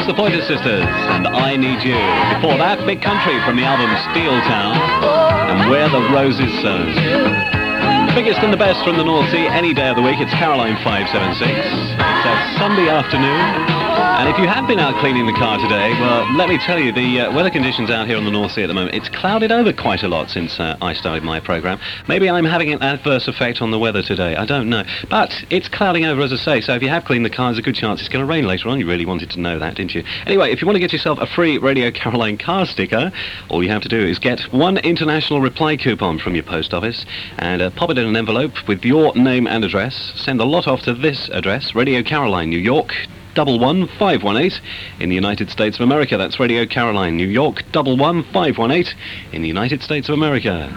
the Pointer Sisters and I Need You. Before that, Big Country from the album Steel Town and Where the Roses Sown. The biggest and the best from the North Sea any day of the week. It's Caroline 576. It's a Sunday afternoon. And if you have been out cleaning the car today, well, let me tell you, the weather conditions out here on the North Sea at the moment, it's clouded over quite a lot since I started my programme. Maybe I'm having an adverse effect on the weather today, I don't know. But it's clouding over, as I say, so if you have cleaned the car, there's a good chance it's going to rain later on. You really wanted to know that, didn't you? Anyway, if you want to get yourself a free Radio Caroline car sticker, all you have to do is get one international reply coupon from your post office and pop it in an envelope with your name and address. Send the lot off to this address, Radio Caroline, New York, 11518 in the United States of America. That's Radio Caroline, New York, 11518 in the United States of America.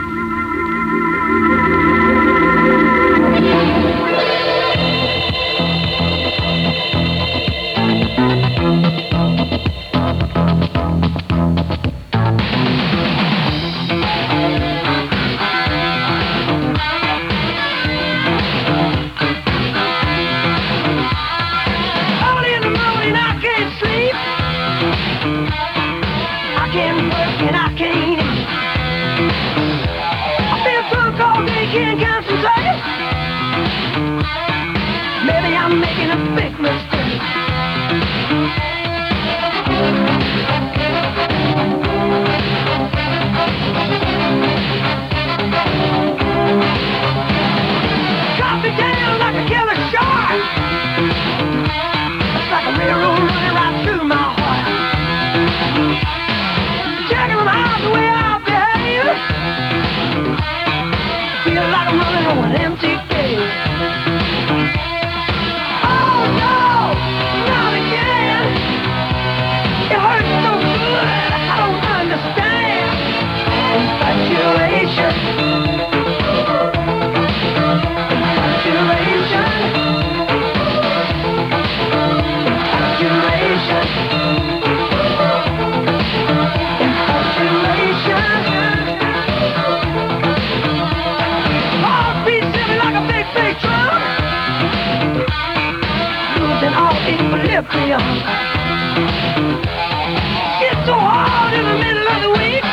It's so hard in the middle of the week.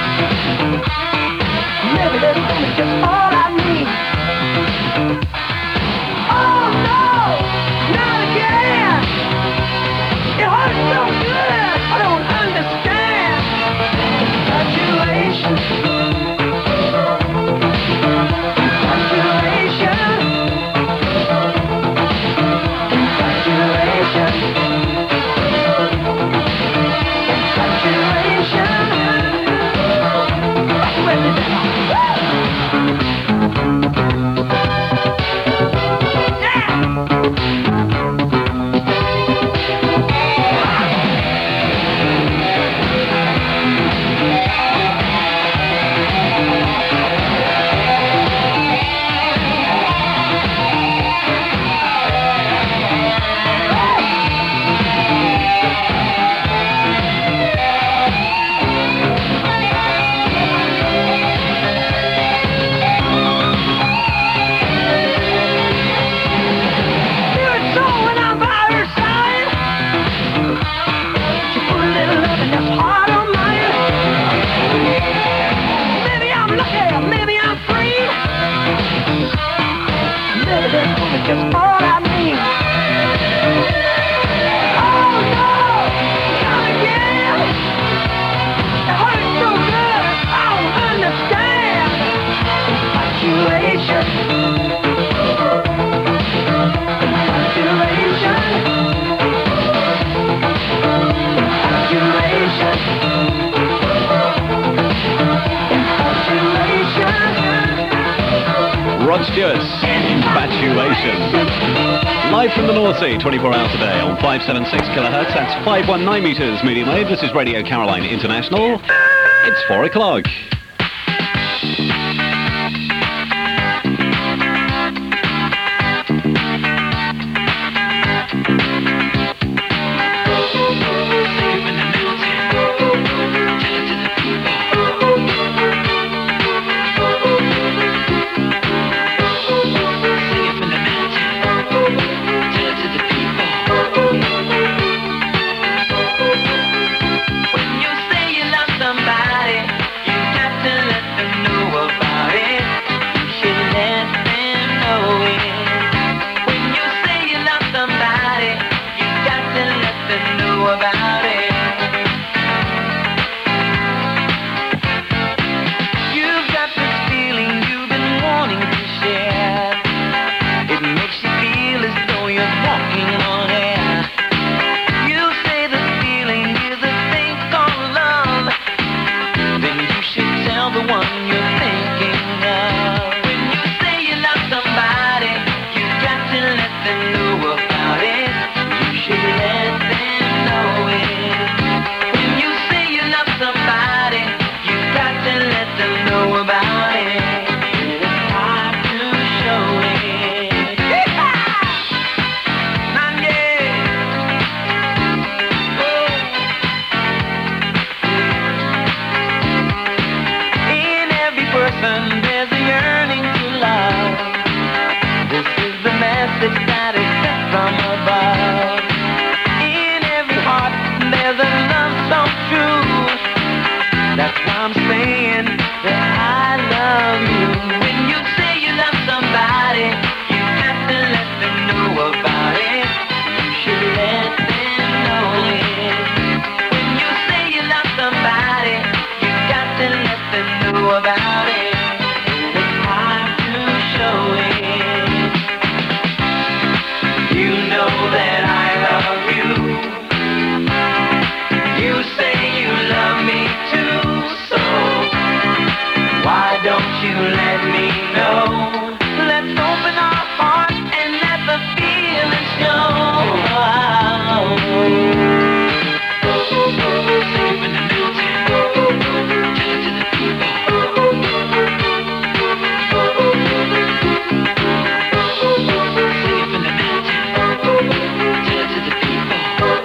Maybe that's only just all I need. Oh no, not again. It hurts so good, I don't understand. Infatuation. Rod Stewart's Infatuation. Live from the North Sea, 24 hours a day on 576 kilohertz. That's 519 meters medium wave. This is Radio Caroline International. It's 4 o'clock. about it. You've got this feeling you've been wanting to share. It makes you feel as though you're walking on air. You say the feeling is a thing called love. Then you should tell the one you're thinking of. When you say you love somebody, you got to let them know about it. You should let them know it. When you say you love somebody, you got to let them know about it. It's time to show it. Nanye. In every person there's a yearning to love. This is the message that is sent from above. In every heart there's a love so true. That's why I'm saying that I love you. When you say you love somebody, you have to let them know about it. You should let them know it. When you say you love somebody, you got to let them know about it. It's time to show it. You know that I love you. You say you love me too, so why don't you let me know? Let's open our hearts and let the feeling show. Safe in the mountain, tell it to the people. Safe in the mountain, tell it to the people.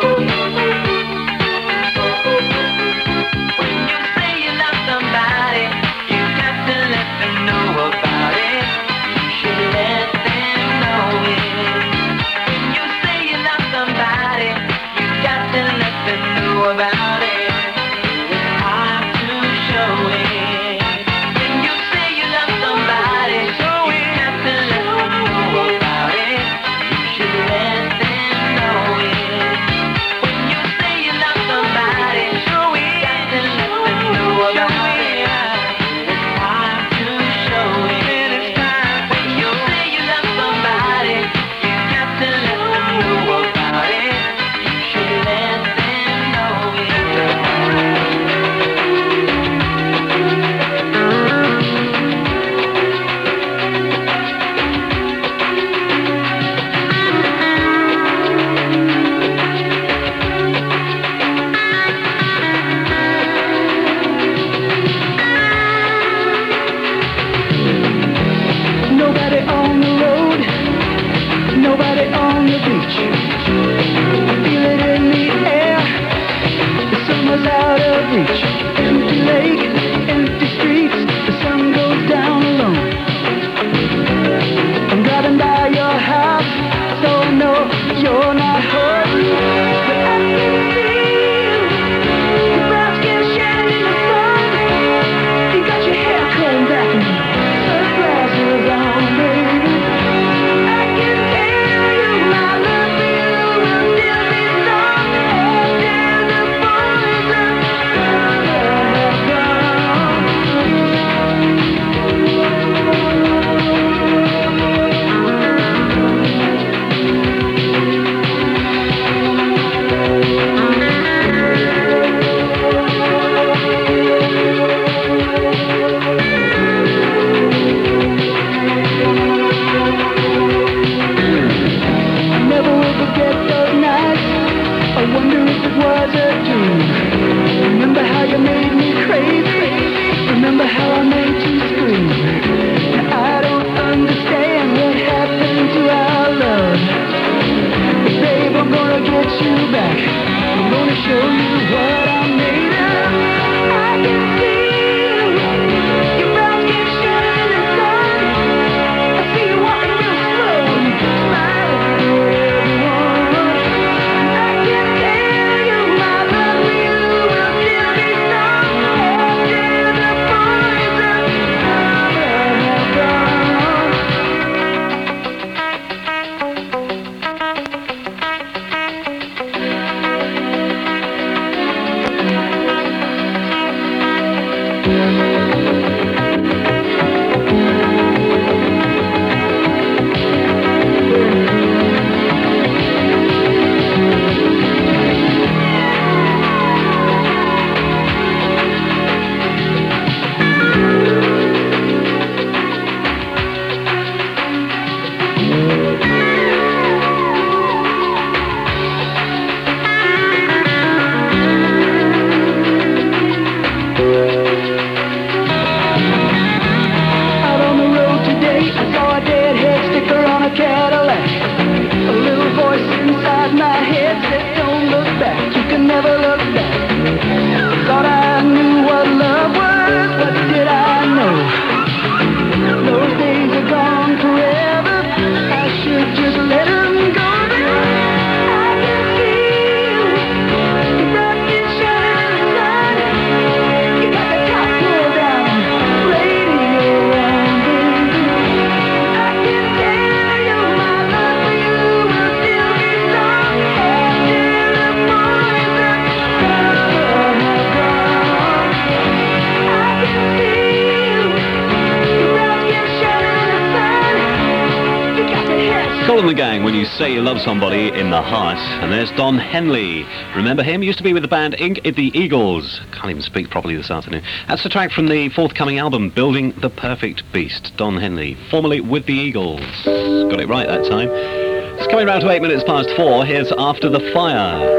When you say you love somebody, you got to let them know about it. You should let them know it. When you say you love somebody, you got to let them know about it. It's time to show it. When you say you love somebody, you got to let them know about it. You should let them know it. When you say you love somebody, you got to let them know about it. It's time to show it. It's time. When you say you love somebody, you got to let them know about it. You should let them know it. Nobody on the road, nobody on the beach. I feel it in the air, the summer's out of reach. Empty lake, empty streets, the sun goes down alone. I'm driving by your house, so I know you're not home. But I can feel your brown skin shining in the sun. You got your hair combed back and sunglasses on, baby. I can tell you my love for you will still be strong after the poison has gone. I never will forget those nights. I wonder if it was a dream. Remember how you made me crazy. Remember how I made you scream. Now I don't understand what happened to our love. But babe, I'm gonna get you back. I'm gonna show you what I'm made of. I can feel your brown skin shining in the sun. I see you walking real slow, smiling for everyone. I can tell you my love for you will still be strong after the poison has gone. and the Gang, When You Say You Love Somebody in the Heart. And there's Don Henley. Remember him? Used to be with the band The Eagles. Can't even speak properly this afternoon. That's the track from the forthcoming album, Building the Perfect Beast. Don Henley, formerly with the Eagles. Got it right that time. It's coming round to 8 minutes past 4. Here's After the Fire.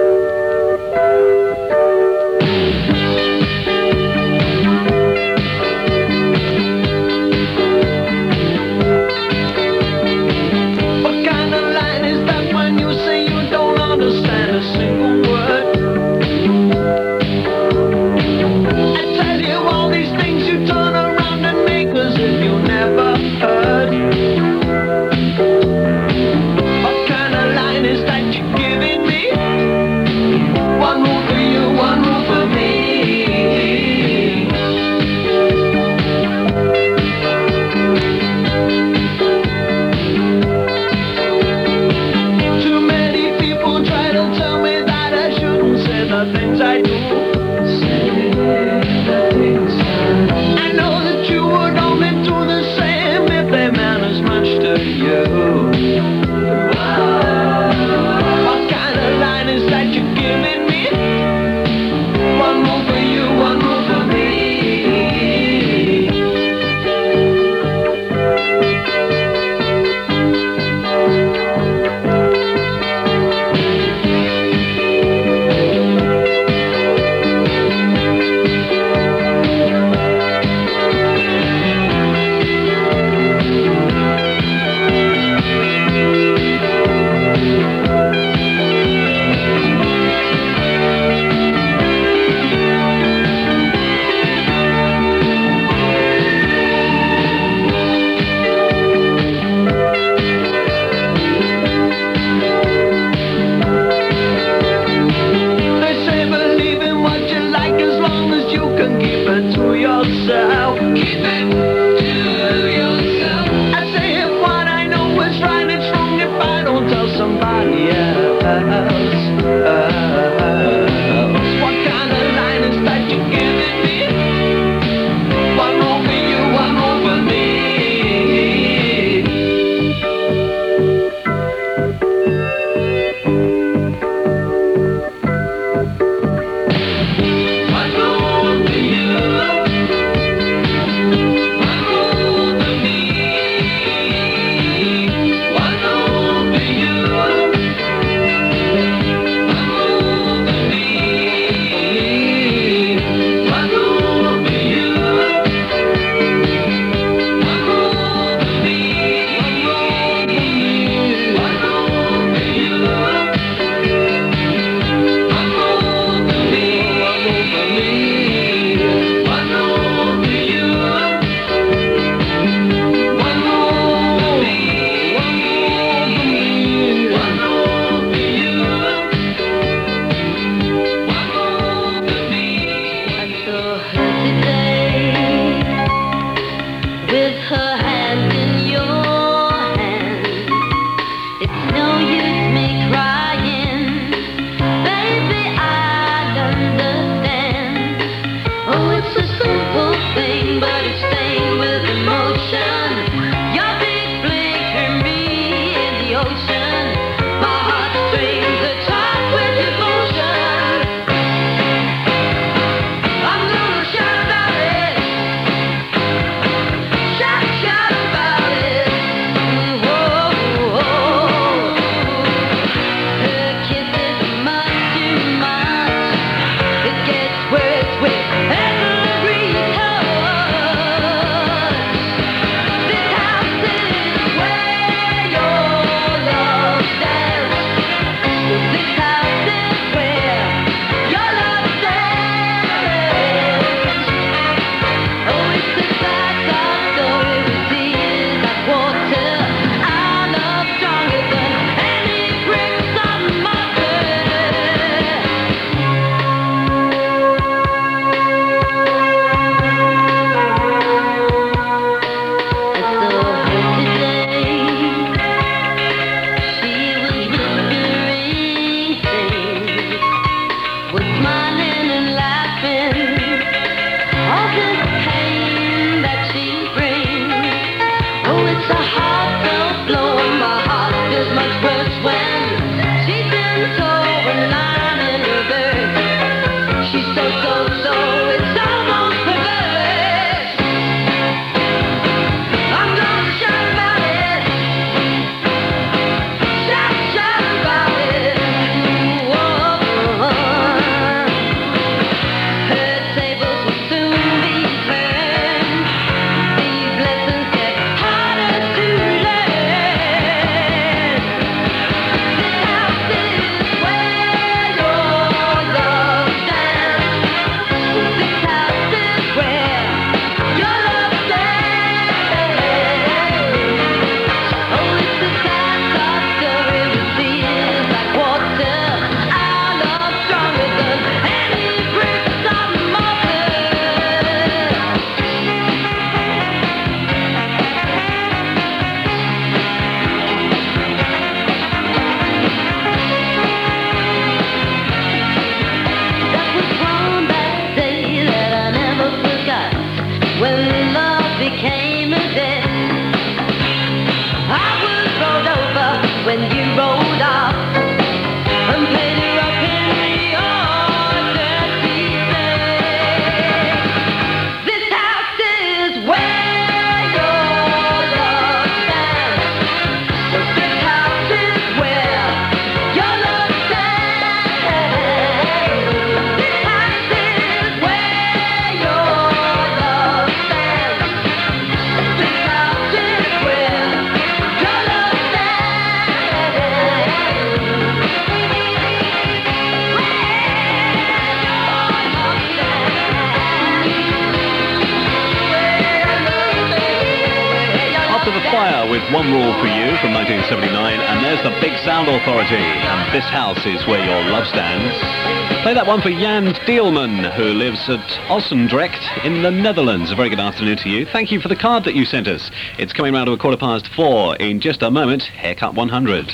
Fire with One Rule for You from 1979, and there's the Big Sound Authority, and This House is Where Your Love Stands. Play that one for Jan Deelman, who lives at Ossendrecht in the Netherlands. A very good afternoon to you. Thank you for the card that you sent us. It's coming round to 4:15 in just a moment. Haircut 100.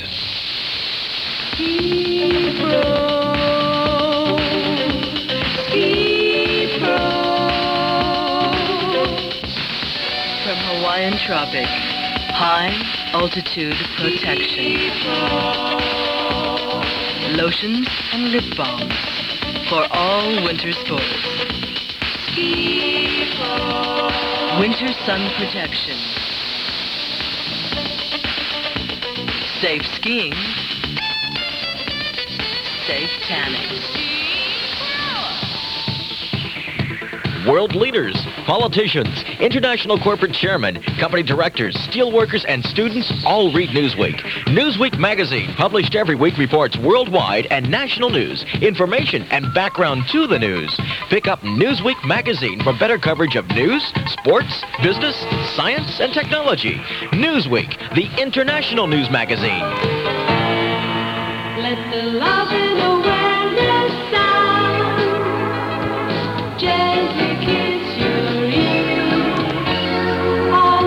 From Hawaiian Tropic, high altitude protection. Lotions and lip balms for all winter sports. Winter sun protection. Safe skiing. Safe tanning. World leaders, politicians, international corporate chairmen, company directors, steelworkers, and students all read Newsweek. Newsweek magazine, published every week, reports worldwide and national news, information, and background to the news. Pick up Newsweek magazine for better coverage of news, sports, business, science, and technology. Newsweek, the international news magazine. Let the love and awareness sound gently kiss your ears on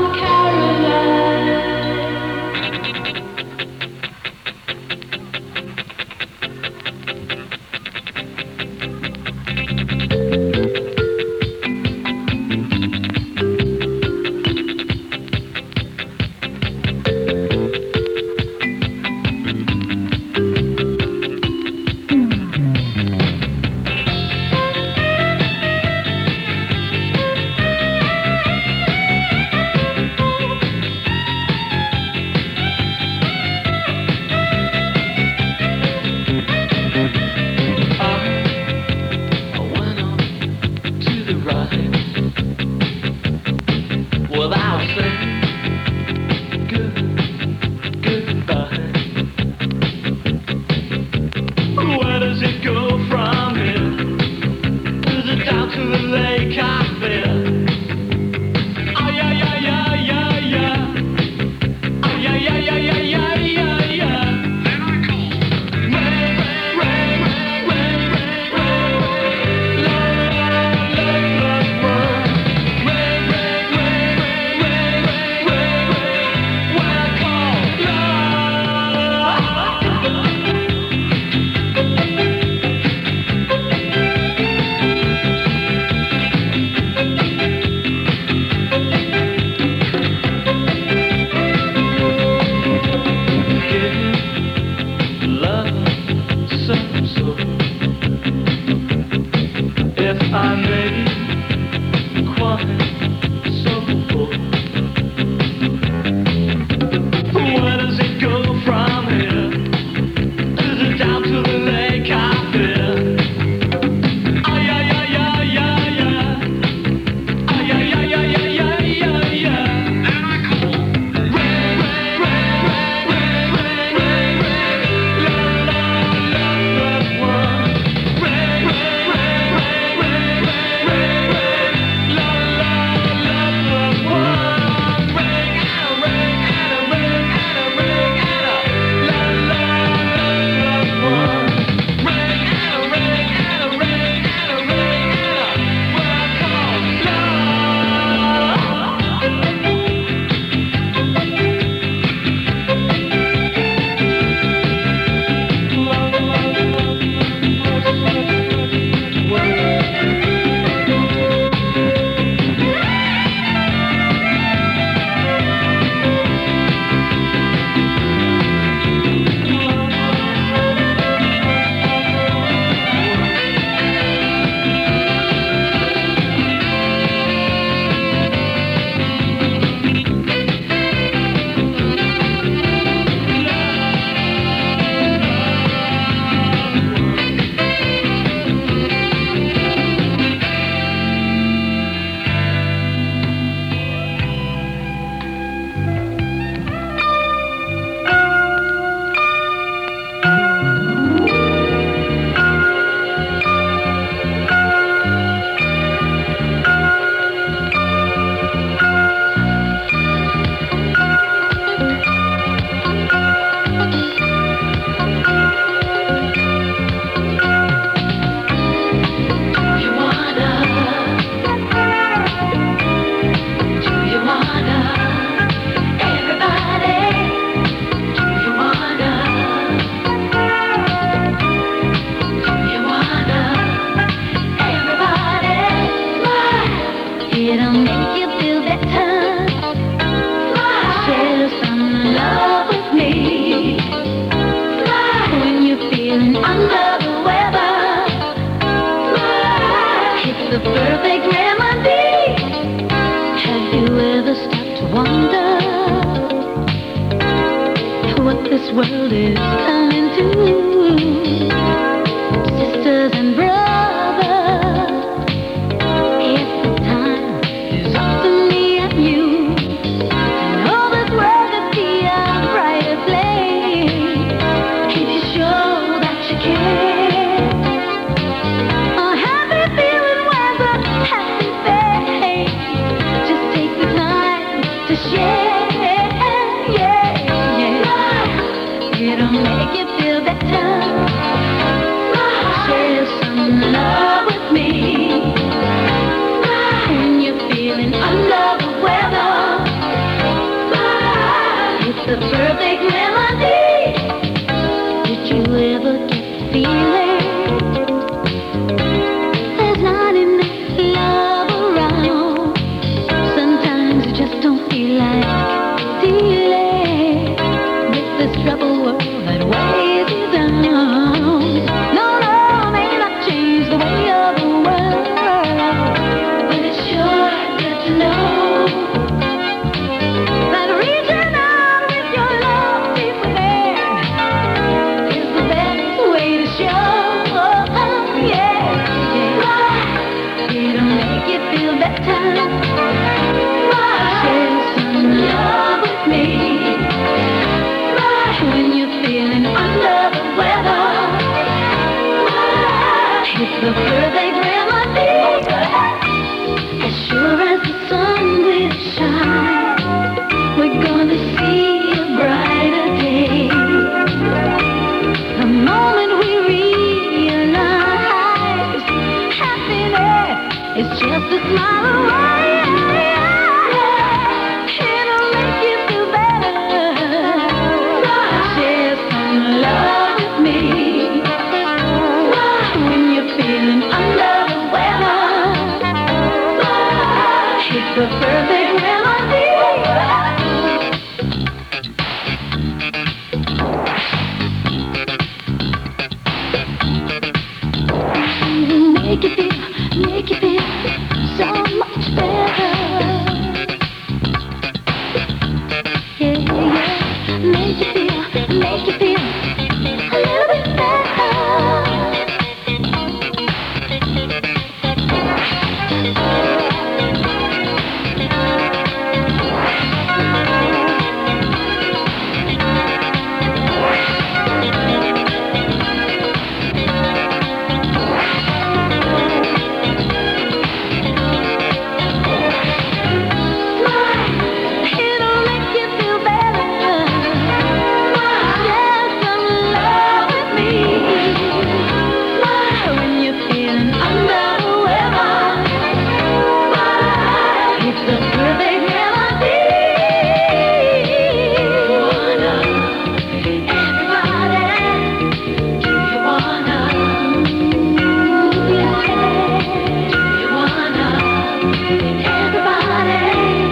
the perfect remedy. Have you ever stopped to wonder what this world is coming to? Sisters and brothers, if the time is up to me and you, I know this world could be a brighter place if you show that you care. A happy feeling wears a happy face. Just take the time to share. It'll make you feel better. Share some love with me when you're feeling under the weather. It's the perfect remedy. Did you ever get the feeling there's not enough love around? Sometimes you just don't feel like dealing with this troubled world that weighs you down. No, may not change the way of the world, but it's sure good to know that reaching out with your love deep within is the best way to show. It'll make you feel better. Share some love with me when you're feeling under the weather. It's the perfect remedy. As sure as the sun will shine, we're gonna see a brighter day. The moment we realize happiness is just a smile away. It'll make you feel better. Share some love with me when you're feeling under the weather. It's the perfect remedy. Make you feel so much better. Yeah, make you feel a little bit better. It'll make you feel better. Share some love with me when you're feeling under the weather. It's the perfect remedy. Everybody, do you wanna? Do you wanna? Everybody.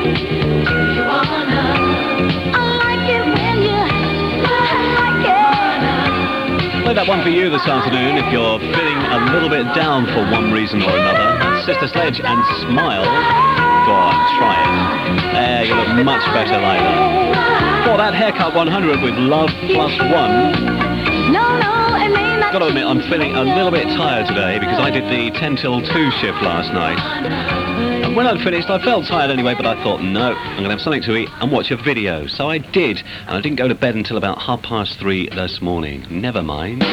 I like it when you like it. Play that one for you this afternoon if you're feeling a little bit down for one reason or another. Sister Sledge and Smile. Go on, try it. There, you look much better like that. For that Haircut 100 with Love Plus One. No, it may not. Got to admit, I'm feeling a little bit tired today because I did the 10 till 2 shift last night. And when I'd finished, I felt tired anyway, but I thought, no, I'm going to have something to eat and watch a video. So I did, and I didn't go to bed until about 3:30 this morning. Never mind.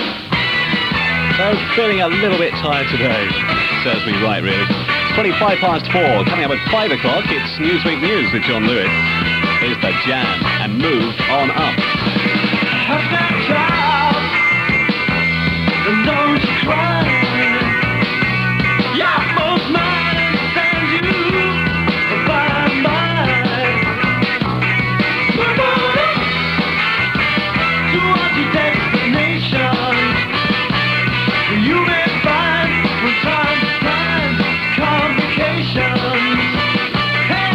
So feeling a little bit tired today. Serves me right, really. It's 4. Coming up at 5 o'clock, it's Newsweek News with John Lewis. Here's The Jam and Move On Up. I've got a child that knows to cry. Yeah, both mine understand you by mine. Towards your destination, you may find from time to time complications. Hey!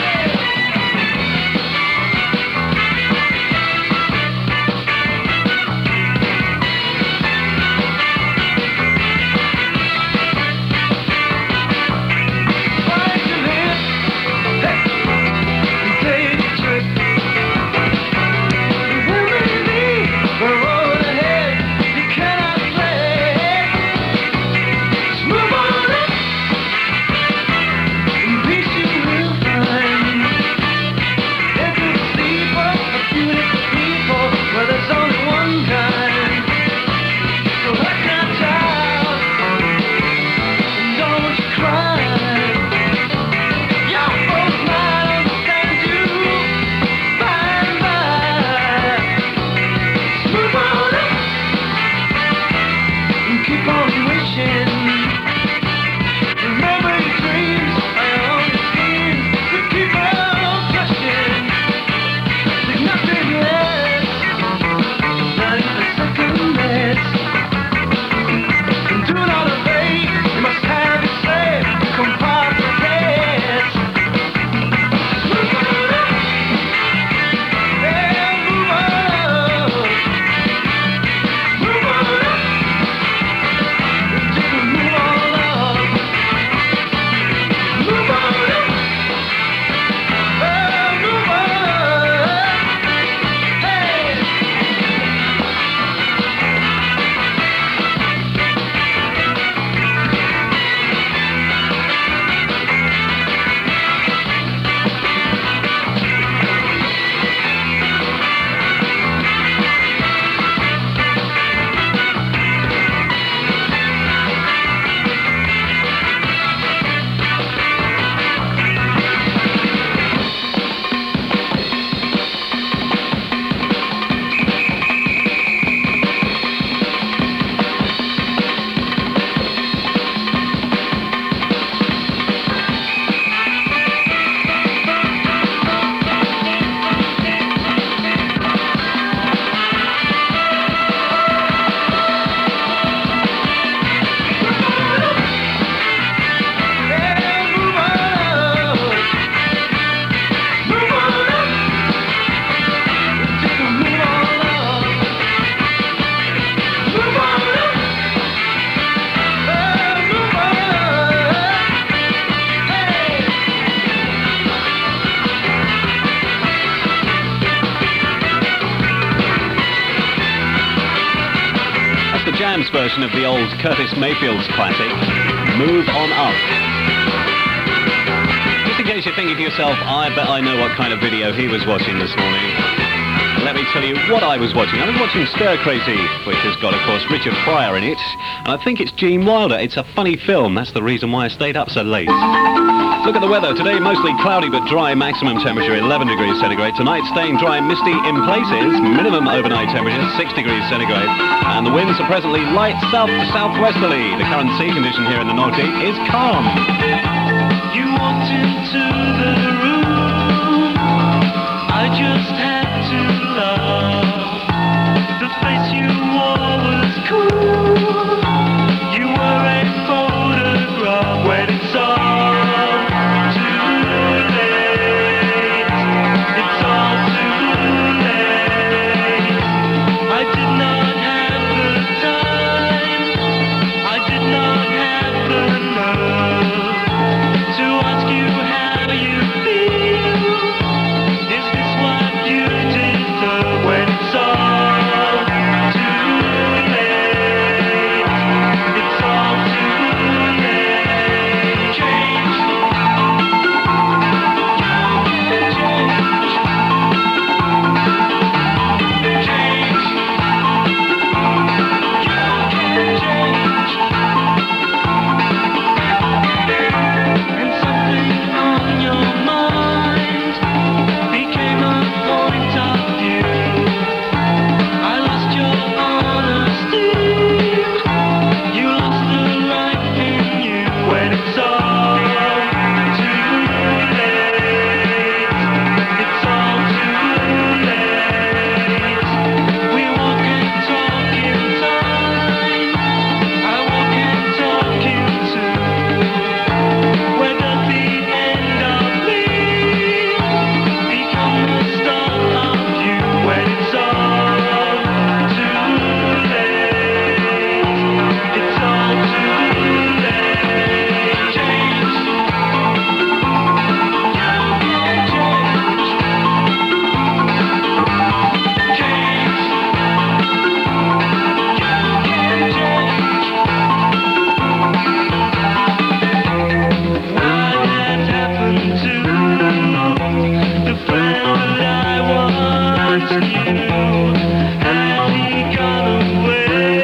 rushing. Remember your dreams, I own your schemes to keep on pushing. There's nothing less, not even a second less. And do not evade, you must have it safe. Compartment heads. Move on up, yeah, move on. Move on up, just move on up. Move on up, move on up, hey. That's the Jams version of the old Curtis Mayfield's classic, Move On Up. Just in case you're thinking to yourself, I bet I know what kind of video he was watching this morning. Let me tell you what I was watching. I was watching Stir Crazy, which has got, of course, Richard Pryor in it. And I think it's Gene Wilder. It's a funny film. That's the reason why I stayed up so late. Look at the weather. Today, mostly cloudy but dry. Maximum temperature 11 degrees centigrade. Tonight, staying dry and misty in places. Minimum overnight temperature 6 degrees centigrade. And the winds are presently light south to southwesterly. The current sea condition here in the North Sea is calm. You walked into the room. I just had to love. The face you wore was cool. You were a photograph when it's all too late. It's all too late. I did not have the time. I did not have the nerve to ask you how you feel. Is this what you deserve when it's all too late? It's all too late. Change. And something on your mind became a point of view. I lost your honesty. You lost the life in you when it's all too late. It's all too late. We walk and talk in time. I walk and talk you too. Where does the end of me become the start of you when it's all too late? It's all too late. Change. What had happened to the friend that I once knew? Had he gone away?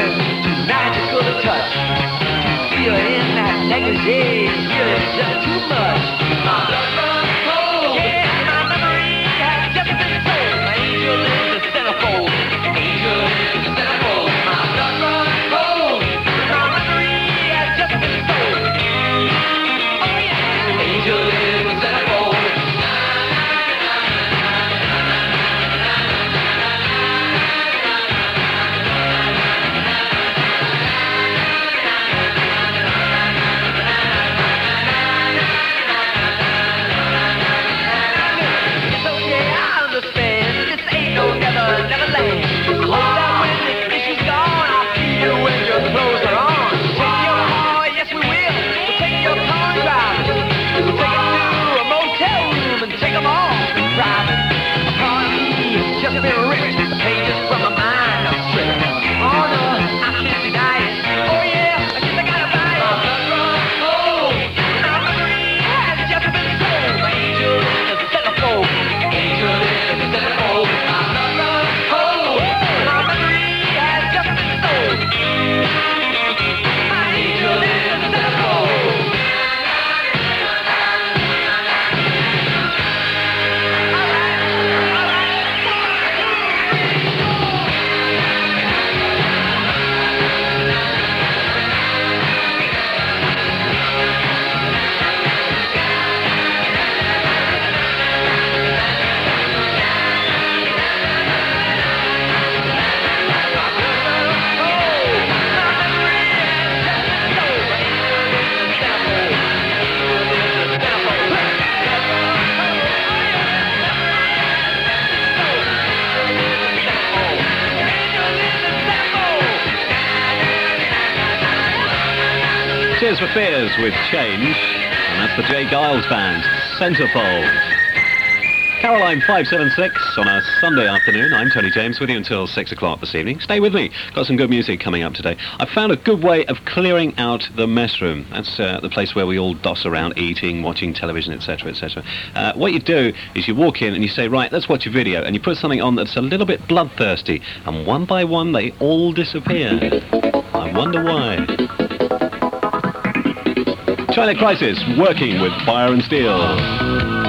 feeling too magical to touch. To feel in that negligee is really just too much. My blood runs cold. Yeah, my memory has just been sold. My angel is the centerfold. Angel is the centerfold. My blood runs cold. My memory has just been sold. Oh yeah, angel is the centerfold. Tears for Fears with Change, and that's the Jay Giles Band, Centerfold. Caroline 576 on a Sunday afternoon. I'm Tony James with you until 6 o'clock this evening. Stay with me. Got some good music coming up today. I found a good way of clearing out the mess room. That's the place where we all doss around eating, watching television, etc., etc. What you do is you walk in and you say, right, let's watch a video, and you put something on that's a little bit bloodthirsty, and one by one they all disappear. I wonder why. China Crisis, working with fire and steel.